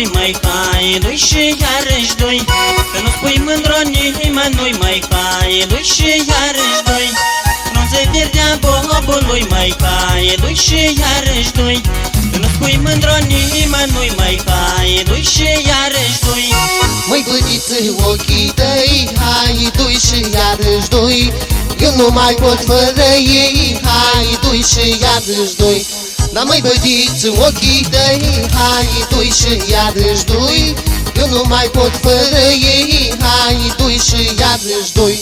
nimănui, măi, hai, doi și iarăși doi. Că nu spui mândro nimănui, măi, hai, doi și iarăși doi. Nu se pierdea bobului, măi, hai, doi și iarăși doi. Că nu spui mândro nimănui, măi, hai, doi și iarăși doi. Măi, bădiță, ochii tăi, hai, doi și iarăși doi. Eu nu mai pot fără ei, hai, doi și iarăși doi. Dar măi, bădiță, ochii tăi, hai, doi și iarăși doi. Eu nu mai pot fără ei, hai, doi și iarăși doi.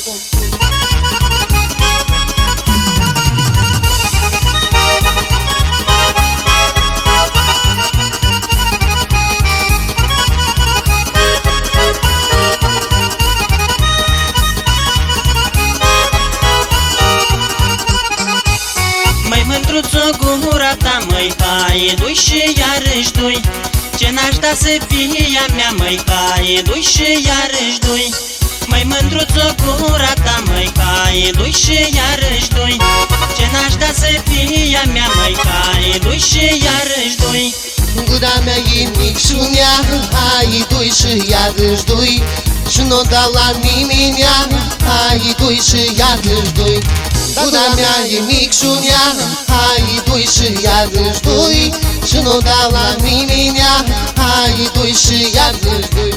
Mândruțo, gura ta, măi, hai, doi și iarăși doi. Ce n-aș da să fie a mea, măi, hai, doi și iarăși doi. Măi, mândruțo, gura ta, măi, hai, doi și iarăși doi. Ce n-aș da să fie a mea, măi, hai, doi și iarăși doi. Gura mea e micșunea, hai, doi și iarăși doi. Și n-o dau la nimeni, hai, doi și iarăși doi. Gura mea e micșunea, hai, doi și iarăși doi. Și n-o dau la nimeni, hai, doi și iarăși doi.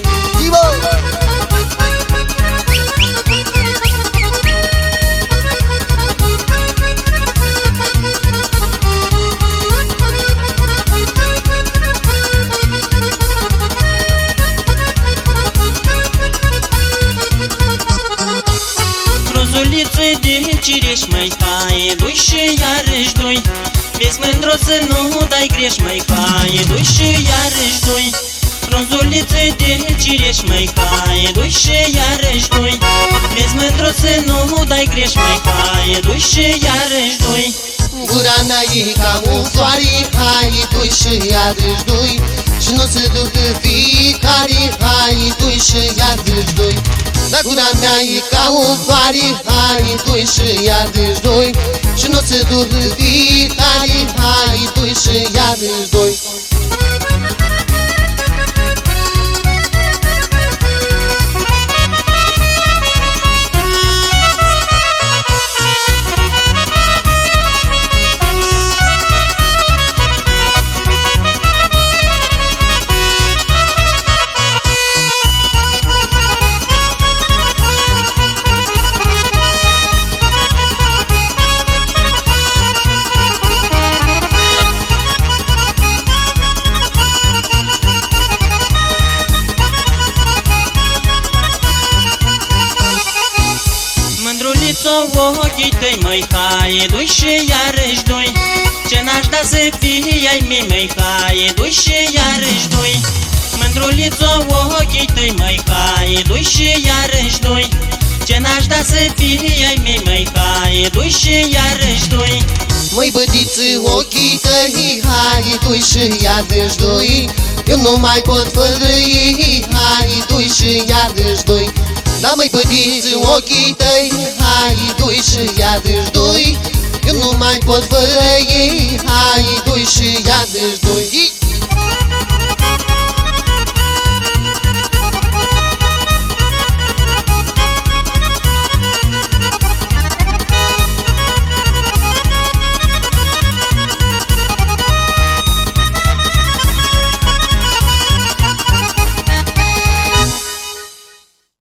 Frunzuliță de cireș, măi, hai, doi și iarăși doi. Vezi, mândro, să nu dai greș, măi, hai, doi și iarăși doi. Frunzuliță de cireș, măi, hai, doi și iarăși doi. Vezi, mândro, să nu dai greș, măi, hai, doi și iarăși doi. Gura mea e ca un soare, hai, doi și iarăși doi. Și n-o să ducă fiecare, hai, doi și iarăși doi. Dar gura mea e ca un soare, hai, doi și iarăși doi. Și n-o să ducă fiecare, hai, doi și iarăși doi. Mândrulițo, ochii tăi, măi, hai, doi și iarăși doi. Ce n-aș da să fie ai mei, măi, hai, doi și iarăși doi. Mândrulițo, ochii tăi, măi, hai, doi și iarăși doi. Ce n-aș da să fie ai mei, măi, hai, doi și iarăși doi. Măi, bădiță, ochii tăi, hai, doi și iarăși doi. Eu nu mai pot fără ei, hai, doi și iarăși doi. Da, măi, bădiță, ochii tăi, hai, doi și iarăși doi. Eu nu mai pot fără ei, hai, doi și iarăși doi.